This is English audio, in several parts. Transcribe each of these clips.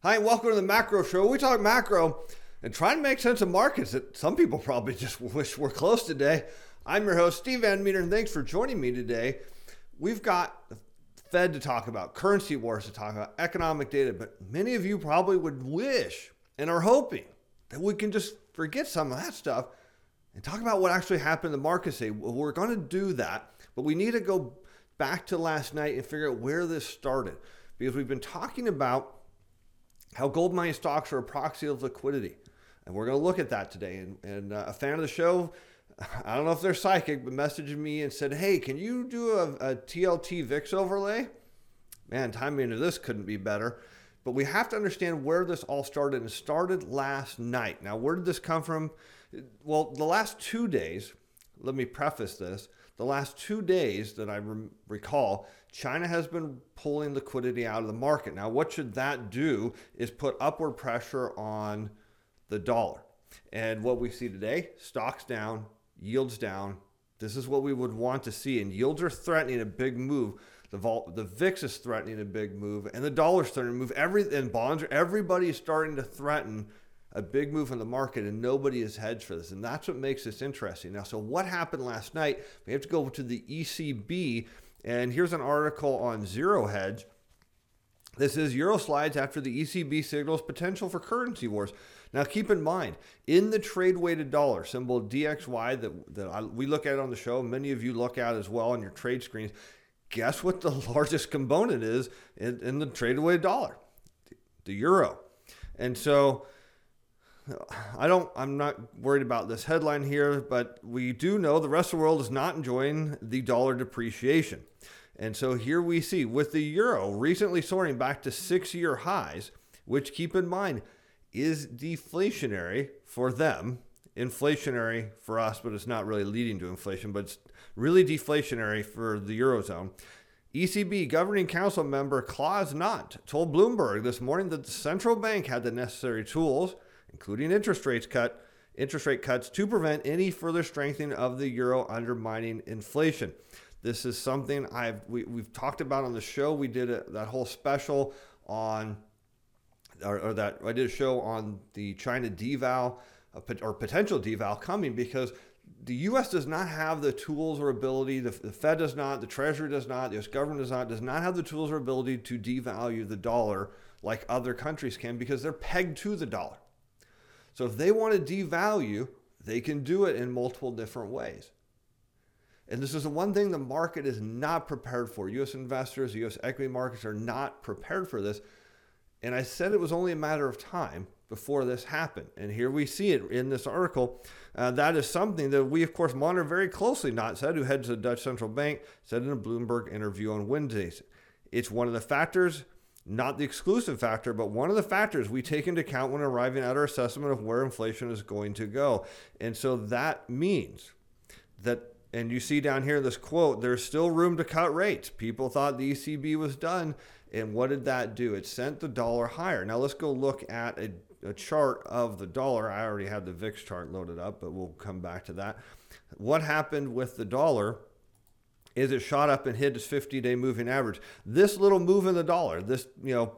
Hi, and welcome to the Macro Show. We talk macro and try to make sense of markets that some people probably just wish were close today. I'm your host, Steve Van Meter, and thanks for joining me today. We've got the Fed to talk about, currency wars to talk about, economic data, but many of you probably would wish and are hoping that we can just forget some of that stuff and talk about what actually happened in the markets today. Well, we're going to do that, but we need to go back to last night and figure out where this started, because we've been talking about how gold mining stocks are a proxy of liquidity. And we're going to look at that today. And a fan of the show, I don't know if they're psychic, but messaged me and said, hey, can you do a TLT VIX overlay? Man, timing into this couldn't be better. But we have to understand where this all started. And it started last night. Now, where did this come from? Well, the last 2 days, let me preface this. The last 2 days that I recall, China has been pulling liquidity out of the market. Now, what should that do is put upward pressure on the dollar. And what we see today, stocks down, yields down. This is what we would want to see. And yields are threatening a big move. The VIX is threatening a big move. And the dollar's starting to move. And bonds, everybody is starting to threaten a big move in the market, and nobody is hedged for this. And that's what makes this interesting. Now, so what happened last night? We have to go to the ECB, and here's an article on Zero Hedge. This is Euro slides after the ECB signals potential for currency wars. Now, keep in mind, in the trade-weighted dollar, symbol DXY that we look at on the show, many of you look at as well on your trade screens, guess what the largest component is in the trade-weighted dollar? The euro. And so I'm not worried about this headline here, but we do know the rest of the world is not enjoying the dollar depreciation. And so here we see with the euro recently soaring back to 6-year highs, which keep in mind is deflationary for them, inflationary for us, but it's not really leading to inflation, but it's really deflationary for the Eurozone. ECB Governing Council member Klaus Knot told Bloomberg this morning that the central bank had the necessary tools, including interest rate cuts, to prevent any further strengthening of the euro, undermining inflation. This is something we've talked about on the show. We did that whole special on, I did a show on the China deval or potential deval coming, because the U.S. does not have the tools or ability, the Fed does not, the Treasury does not, the U.S. government does not have the tools or ability to devalue the dollar like other countries can, because they're pegged to the dollar. So if they want to devalue, they can do it in multiple different ways. And this is the one thing the market is not prepared for. U.S. investors, U.S. equity markets are not prepared for this. And I said it was only a matter of time before this happened. And here we see it in this article. That is something that we, of course, monitor very closely. Knot said, who heads the Dutch Central Bank, said in a Bloomberg interview on Wednesday. It's one of the factors, not the exclusive factor, but one of the factors we take into account when arriving at our assessment of where inflation is going to go. And so that means that, and you see down here this quote, there's still room to cut rates. People thought the ECB was done. And what did that do? It sent the dollar higher. Now let's go look at a chart of the dollar. I already had the VIX chart loaded up, but we'll come back to that. What happened with the dollar is it shot up and hit its 50-day moving average. This little move in the dollar, this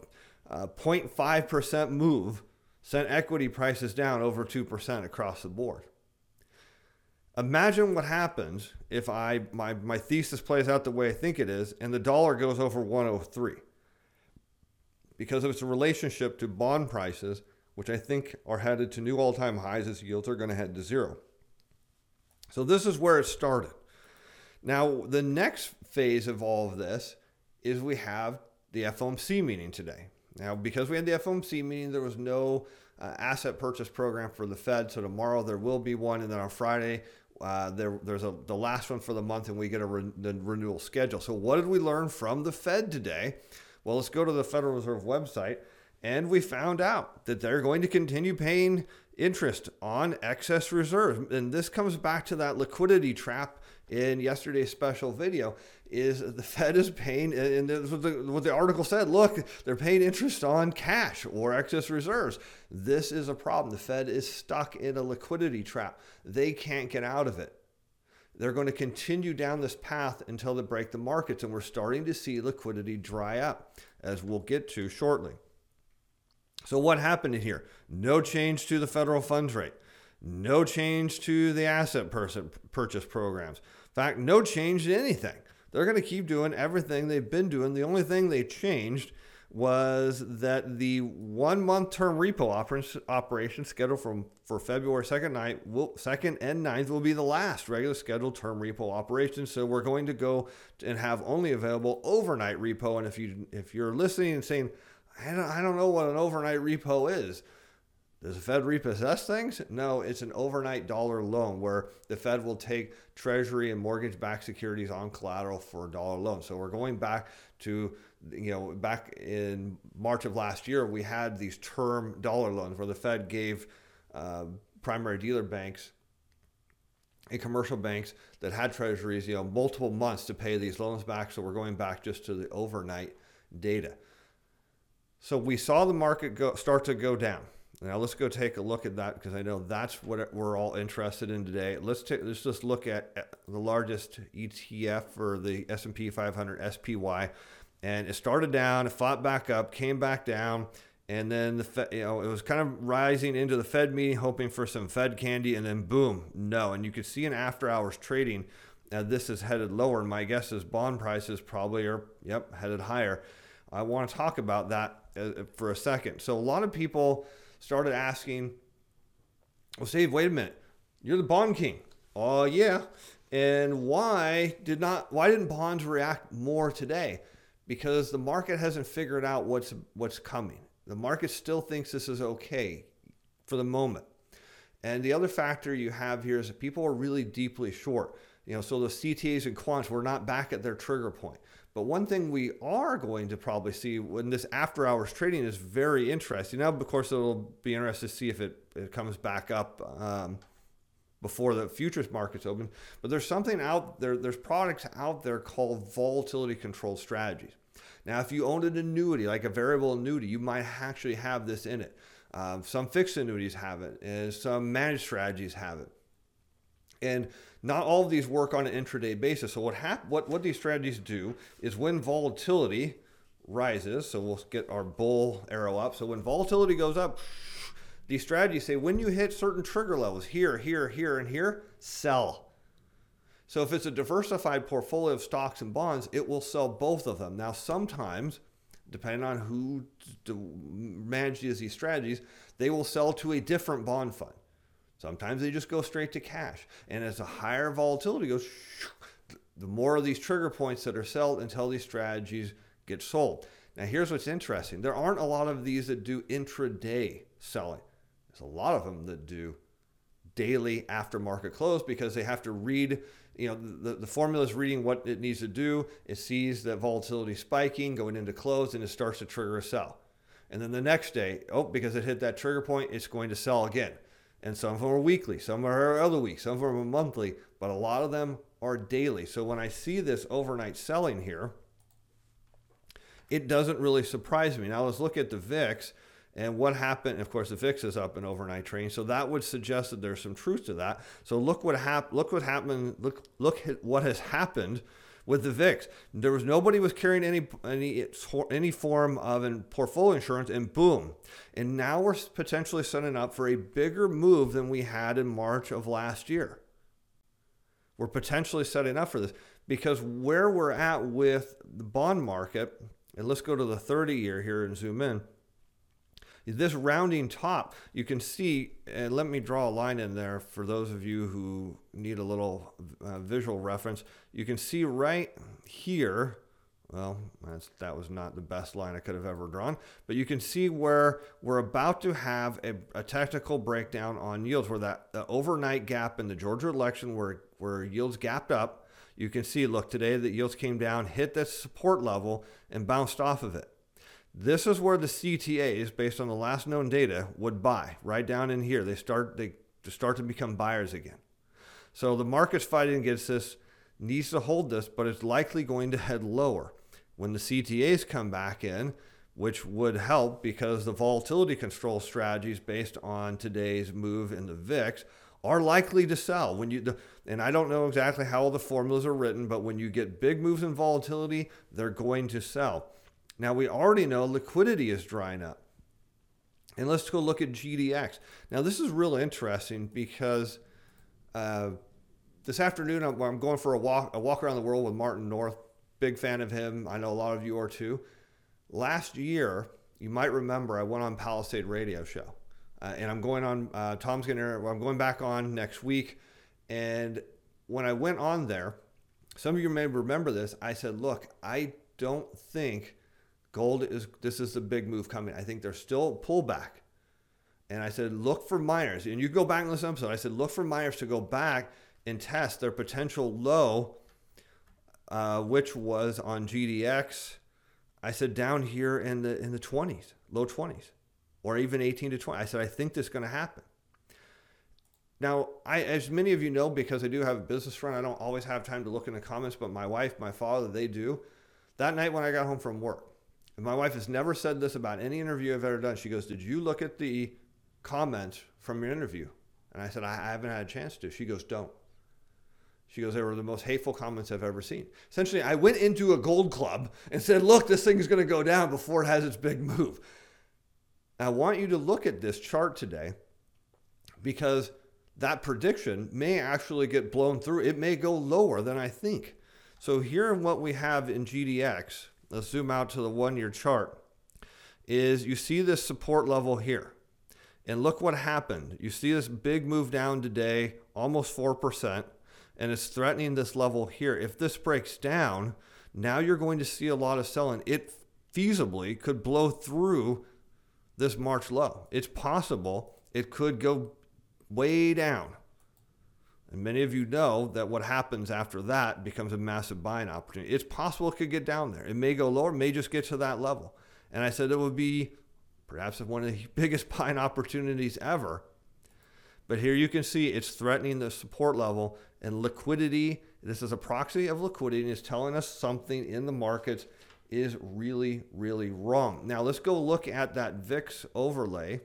0.5% move, sent equity prices down over 2% across the board. Imagine what happens if my thesis plays out the way I think it is, and the dollar goes over 103. Because of its relationship to bond prices, which I think are headed to new all-time highs as yields are going to head to zero. So this is where it started. Now, the next phase of all of this is we have the FOMC meeting today. Now, because we had the FOMC meeting, there was no asset purchase program for the Fed. So tomorrow there will be one, and then on Friday there's the last one for the month, and we get the renewal schedule. So what did we learn from the Fed today? Well, let's go to the Federal Reserve website, and we found out that they're going to continue paying interest on excess reserves. And this comes back to that liquidity trap in yesterday's special video, is the Fed is paying, and that's what the article said, look, they're paying interest on cash or excess reserves. This is a problem. The Fed is stuck in a liquidity trap. They can't get out of it. They're going to continue down this path until they break the markets, and we're starting to see liquidity dry up, as we'll get to shortly. So what happened in here? No change to the federal funds rate. No change to the asset purchase programs. In fact, no change to anything. They're going to keep doing everything they've been doing. The only thing they changed was that the 1 month term repo operation scheduled for February 2nd and 9th will be the last regular scheduled term repo operation. So we're going to go and have only available overnight repo. And if you're listening and saying, I don't know what an overnight repo is, does the Fed repossess things? No, it's an overnight dollar loan where the Fed will take Treasury and mortgage-backed securities on collateral for a dollar loan. So we're going back to, back in March of last year, we had these term dollar loans where the Fed gave primary dealer banks and commercial banks that had Treasuries, multiple months to pay these loans back. So we're going back just to the overnight data. So we saw the market start to go down. Now let's go take a look at that, because I know that's what we're all interested in today. Let's just look at the largest ETF for the S&P 500 SPY, and it started down, it fought back up, came back down, and then it was kind of rising into the Fed meeting, hoping for some Fed candy, and then boom, no. And you could see in after hours trading, this is headed lower, and my guess is bond prices probably are headed higher. I want to talk about that for a second. So a lot of people started asking, well, Steve, wait a minute, you're the bond king. Oh yeah. And why didn't bonds react more today? Because the market hasn't figured out what's coming. The market still thinks this is okay for the moment. And the other factor you have here is that people are really deeply short. So the CTAs and quants were not back at their trigger point. But one thing we are going to probably see when this after hours trading is very interesting. Now, of course, it'll be interesting to see if it comes back up before the futures markets open. But there's something out there, there's products out there called volatility controlled strategies. Now, if you owned an annuity, like a variable annuity, you might actually have this in it. Some fixed annuities have it, and some managed strategies have it. And not all of these work on an intraday basis. So what these strategies do is when volatility rises, so we'll get our bull arrow up. So when volatility goes up, these strategies say when you hit certain trigger levels, here, and here, sell. So if it's a diversified portfolio of stocks and bonds, it will sell both of them. Now, sometimes, depending on who manages these strategies, they will sell to a different bond fund. Sometimes they just go straight to cash. And as the higher volatility goes, the more of these trigger points that are sold until these strategies get sold. Now, here's what's interesting. There aren't a lot of these that do intraday selling. There's a lot of them that do daily after market close, because they have to read, the formula is reading what it needs to do. It sees that volatility spiking, going into close, and it starts to trigger a sell. And then the next day, because it hit that trigger point, it's going to sell again. And some of them are weekly, some are other weeks, some of them are monthly, but a lot of them are daily. So when I see this overnight selling here, it doesn't really surprise me. Now let's look at the VIX and what happened. Of course, the VIX is up in overnight trading, so that would suggest that there's some truth to that. So look what happened. Look at what has happened with the VIX. Nobody was carrying any form of portfolio insurance, and boom. And now we're potentially setting up for a bigger move than we had in March of last year. We're potentially setting up for this because where we're at with the bond market, and let's go to the 30-year here and zoom in. This rounding top, you can see, and let me draw a line in there for those of you who need a little visual reference. You can see right here, well, that was not the best line I could have ever drawn, but you can see where we're about to have a technical breakdown on yields, where the overnight gap in the Georgia election where yields gapped up. You can see, look, today the yields came down, hit that support level, and bounced off of it. This is where the CTAs, based on the last known data, would buy. Right down in here, they start to become buyers again. So the market's fighting against this, needs to hold this, but it's likely going to head lower. When the CTAs come back in, which would help because the volatility control strategies based on today's move in the VIX are likely to sell. And I don't know exactly how all the formulas are written, but when you get big moves in volatility, they're going to sell. Now, we already know liquidity is drying up. And let's go look at GDX. Now, this is real interesting because this afternoon I'm going for a walk around the world with Martin North. Big fan of him. I know a lot of you are too. Last year, you might remember I went on Palisade Radio Show. And I'm going on, I'm going back on next week. And when I went on there, some of you may remember this. I said, look, I don't think this is the big move coming. I think there's still a pullback. And I said, look for miners. And you go back in this episode, I said, look for miners to go back and test their potential low, which was on GDX. I said down here in the 20s, low 20s, or even 18 to 20. I said, I think this is going to happen. Now, as many of you know, because I do have a business friend, I don't always have time to look in the comments, but my wife, my father, they do. That night when I got home from work, and my wife has never said this about any interview I've ever done. She goes, did you look at the comments from your interview? And I said, I haven't had a chance to. She goes, don't. She goes, they were the most hateful comments I've ever seen. Essentially, I went into a gold club and said, look, this thing is going to go down before it has its big move. I want you to look at this chart today because that prediction may actually get blown through. It may go lower than I think. So here what we have in GDX, let's zoom out to the 1-year chart, is you see this support level here. And look what happened. You see this big move down today, almost 4%. And it's threatening this level here. If this breaks down, now you're going to see a lot of selling. It feasibly could blow through this March low. It's possible it could go way down. And many of you know that what happens after that becomes a massive buying opportunity. It's possible it could get down there. It may go lower, it may just get to that level. And I said it would be perhaps one of the biggest buying opportunities ever. But here you can see it's threatening the support level, and liquidity, this is a proxy of liquidity, and it's telling us something in the markets is really, really wrong. Now let's go look at that VIX overlay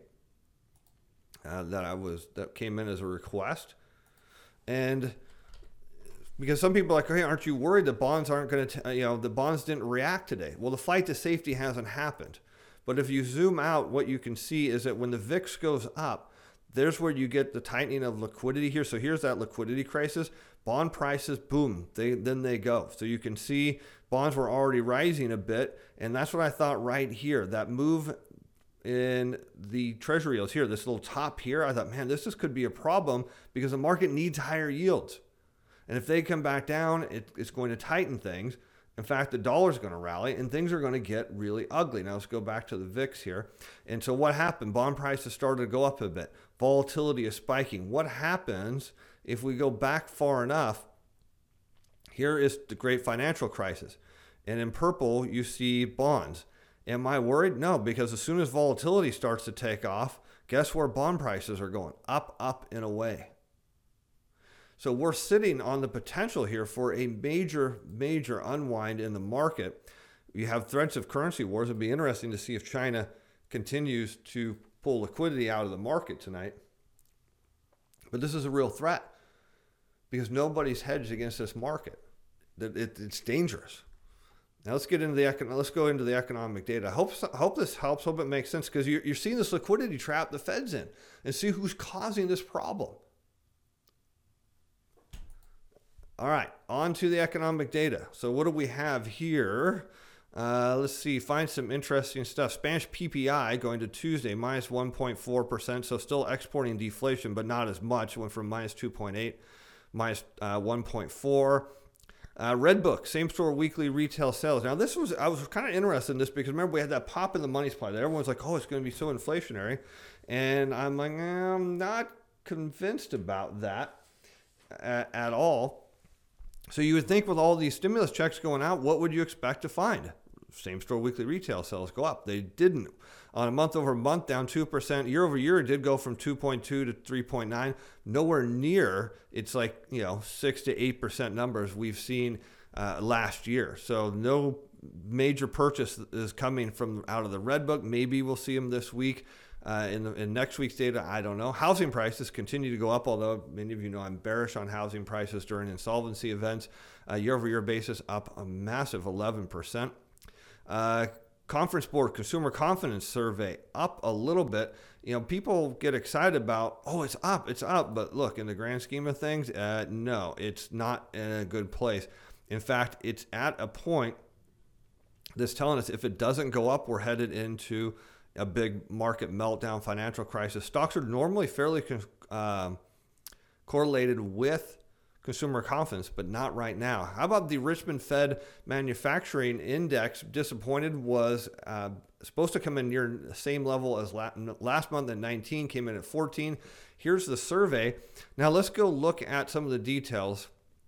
that came in as a request. And because some people are like, hey, aren't you worried the bonds aren't going to, the bonds didn't react today? Well, the flight to safety hasn't happened. But if you zoom out, what you can see is that when the VIX goes up, there's where you get the tightening of liquidity here. So here's that liquidity crisis. Bond prices, boom, then they go. So you can see bonds were already rising a bit. And that's what I thought right here. That move in the treasury yields here, this little top here, I thought, man, this could be a problem because the market needs higher yields. And if they come back down, it's going to tighten things. In fact, the dollar's going to rally and things are going to get really ugly. Now let's go back to the VIX here. And so what happened? Bond prices started to go up a bit. Volatility is spiking. What happens if we go back far enough? Here is the great financial crisis. And in purple, you see bonds. Am I worried? No, because as soon as volatility starts to take off, guess where bond prices are going? Up, up, and away. So we're sitting on the potential here for a major, major unwind in the market. You have threats of currency wars. It'd be interesting to see if China continues to pull liquidity out of the market tonight. But this is a real threat because nobody's hedged against this market. It's dangerous. Now let's go into the economic data. I hope this helps. Hope it makes sense because you're seeing this liquidity trap the Fed's in, and see who's causing this problem. All right, on to the economic data. So what do we have here? Let's see, find some interesting stuff. Spanish PPI going to Tuesday, minus 1.4%. So still exporting deflation, but not as much. It went from minus 2.8, minus 1.4. Redbook, same store weekly retail sales. Now I was kind of interested in this because remember we had that pop in the money supply that everyone's like, oh, it's going to be so inflationary. And I'm like, I'm not convinced about that at all. So you would think with all these stimulus checks going out, what would you expect to find? Same store weekly retail sales go up. They didn't. On a month over month, down 2%. Year over year, it did go from 2.2 to 3.9. Nowhere near it's like 6 to 8% numbers we've seen last year. So no major purchase is coming from out of the Redbook. Maybe we'll see them this week. In next week's data, I don't know. Housing prices continue to go up, although many of you know I'm bearish on housing prices during insolvency events. Year-over-year basis up a massive 11%. Conference Board Consumer Confidence Survey up a little bit. People get excited about, oh, it's up. But look, in the grand scheme of things, no, it's not in a good place. In fact, it's at a point that's telling us if it doesn't go up, we're headed into a big market meltdown, financial crisis. Stocks are normally fairly correlated with consumer confidence, but not right now. How about the Richmond Fed Manufacturing Index? Disappointed, was supposed to come in near the same level as last month at 19, came in at 14. Here's the survey. Now let's go look at some of the details,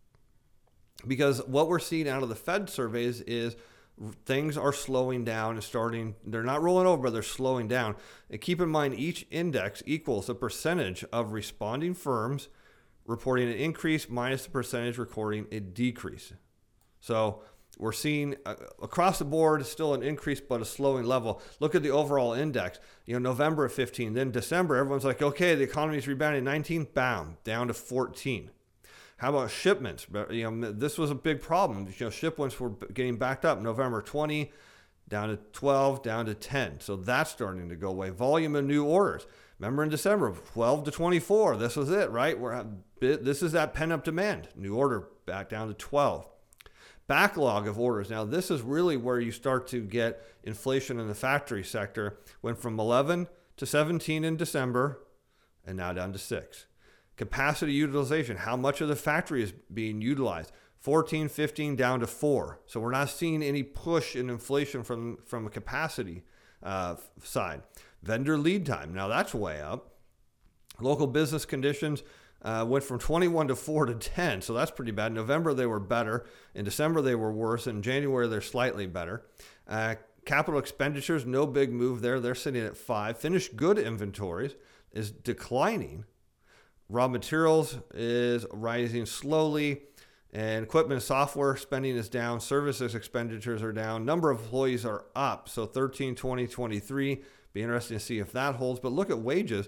because what we're seeing out of the Fed surveys is things are slowing down and they're not rolling over, but they're slowing down. And keep in mind, each index equals the percentage of responding firms reporting an increase minus the percentage recording a decrease. So we're seeing across the board still an increase, but a slowing level. Look at the overall index. November of 15, then December, everyone's like, okay, the economy's rebounding. 19, bam, down to 14. How about shipments? This was a big problem. Shipments were getting backed up. November 20, down to 12, down to 10. So that's starting to go away. Volume of new orders. Remember in December, 12 to 24. This was it, right? This is that pent-up demand. New order back down to 12. Backlog of orders. Now, this is really where you start to get inflation in the factory sector. Went from 11 to 17 in December, and now down to 6. Capacity utilization, how much of the factory is being utilized? 14, 15, down to 4. So we're not seeing any push in inflation from a capacity side. Vendor lead time, now that's way up. Local business conditions went from 21 to 4 to 10, so that's pretty bad. In November, they were better. In December, they were worse. In January, they're slightly better. Capital expenditures, no big move there. They're sitting at 5. Finished good inventories is declining. Raw materials is rising slowly, and equipment and software spending is down. Services expenditures are down. Number of employees are up. So 13, 20, 23. Be interesting to see if that holds. But look at wages.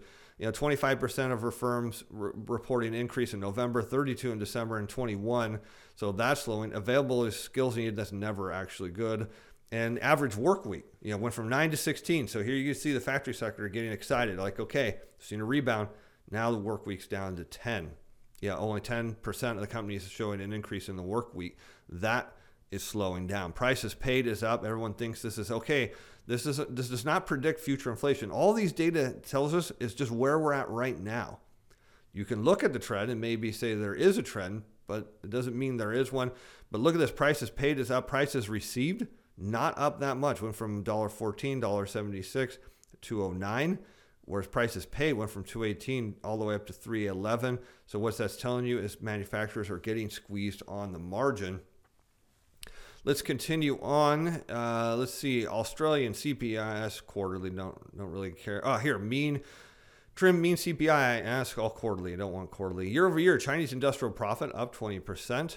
25% of our firms reporting increase in November, 32 in December, and 21. So that's slowing. Available skills needed. That's never actually good. And average work week, went from 9 to 16. So here you can see the factory sector getting excited. Like, okay, seen a rebound. Now the work week's down to 10. Only 10% of the companies are showing an increase in the work week. That is slowing down. Prices paid is up. Everyone thinks this is okay. This does not predict future inflation. All these data tells us is just where we're at right now. You can look at the trend and maybe say there is a trend, but it doesn't mean there is one. But look at this. Prices paid is up. Prices received, not up that much. Went from $1.14, $1.76 to $2.09. Whereas prices paid went from $2.18 all the way up to $3.11. So what that's telling you is manufacturers are getting squeezed on the margin. Let's continue on. Let's see. Australian CPIS quarterly. Don't really care. Here, mean CPI. I ask all quarterly. I don't want quarterly. Year over year, Chinese industrial profit up 20%.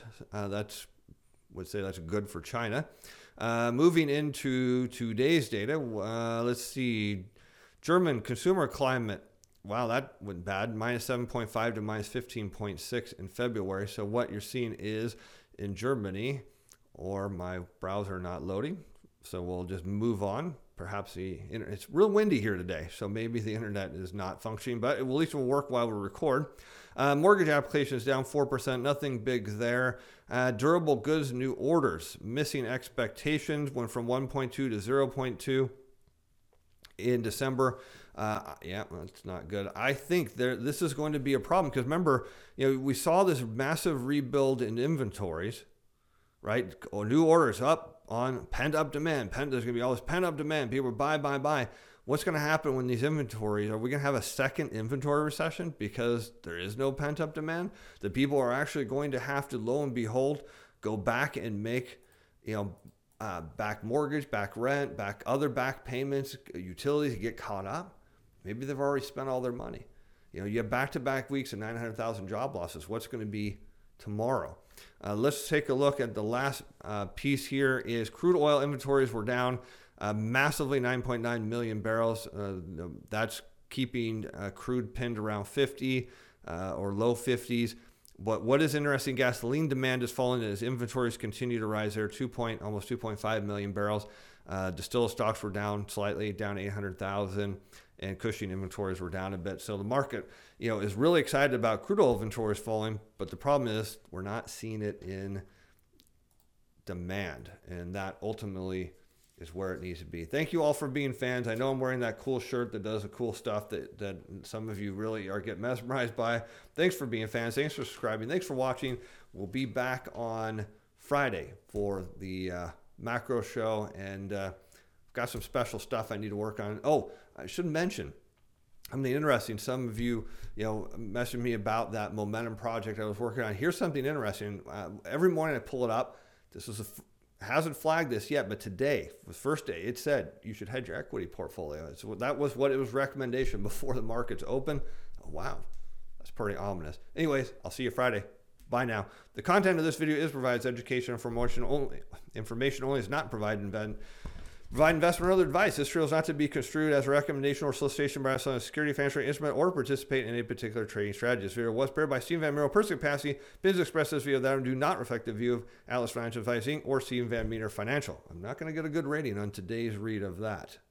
Would say that's good for China. Moving into today's data. Let's see. German consumer climate, wow, that went bad, minus 7.5 to minus 15.6 in February. So what you're seeing is in Germany, or my browser not loading, so we'll just move on. Perhaps it's real windy here today, so maybe the internet is not functioning, but at least it will work while we record. Mortgage applications down 4%, nothing big there. Durable goods new orders, missing expectations, went from 1.2 to 0.2. In December. That's not good. I think this is going to be a problem because remember, we saw this massive rebuild in inventories, right? New orders up on pent-up demand. There's going to be all this pent-up demand. People buy. What's going to happen when these inventories, are we going to have a second inventory recession because there is no pent-up demand? The people are actually going to have to, lo and behold, go back and make, back mortgage, back rent, back other back payments, utilities, get caught up. Maybe they've already spent all their money. You have back-to-back weeks of 900,000 job losses. What's going to be tomorrow? Let's take a look at the last piece here is crude oil inventories were down massively, 9.9 million barrels. That's keeping crude pinned around 50 or low 50s. But what is interesting, gasoline demand is falling as inventories continue to rise there, almost 2.5 million barrels. Distilla stocks were down slightly, down 800,000, and Cushing inventories were down a bit. So the market, is really excited about crude oil inventories falling, but the problem is we're not seeing it in demand, and that ultimately is where it needs to be. Thank you all for being fans. I know I'm wearing that cool shirt that does the cool stuff that some of you really are getting mesmerized by. Thanks for being fans. Thanks for subscribing. Thanks for watching. We'll be back on Friday for the macro show, and got some special stuff I need to work on. Oh, I should mention, something interesting. Some of you, messaged me about that momentum project I was working on. Here's something interesting. Every morning I pull it up. This is hasn't flagged this yet, but today, the first day, it said you should hedge your equity portfolio. So that was what it was recommendation before the markets open. Oh, wow, that's pretty ominous. Anyways, I'll see you Friday. Bye now. The content of this video provides education and information only. Information only is not provide investment or other advice. This video is not to be construed as a recommendation or solicitation by selling a security, financial instrument, or participate in any particular trading strategy. This video was prepared by Stephen Van Meter, personal capacity. Business expressed this video that do not reflect the view of Atlas Financial Advising or Stephen Van Meter Financial. I'm not going to get a good rating on today's read of that.